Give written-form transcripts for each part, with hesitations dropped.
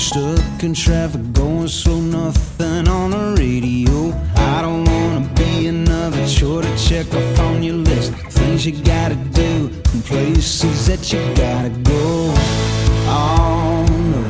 Stuck in traffic, going slow, nothing on the radio. I don't wanna be another chore to check off on your list. Things you gotta do and places that you gotta go. Oh no,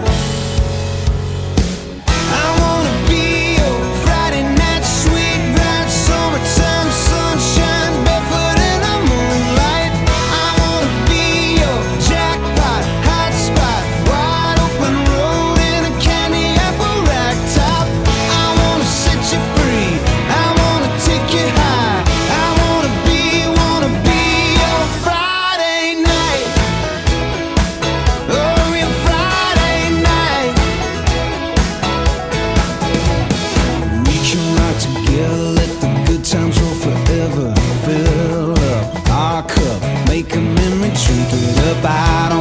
I wanna be your Friday night sweet, bright summertime sunshine, barefoot in the moonlight. I wanna be your jackpot, hot spot, wide open road in a candy apple rack top. I wanna set you free, I wanna take you high. I wanna be your Friday night. Oh, your Friday night. We can rock together, let the good times roll forever. Fill up our cup, make a memory, drink it up. I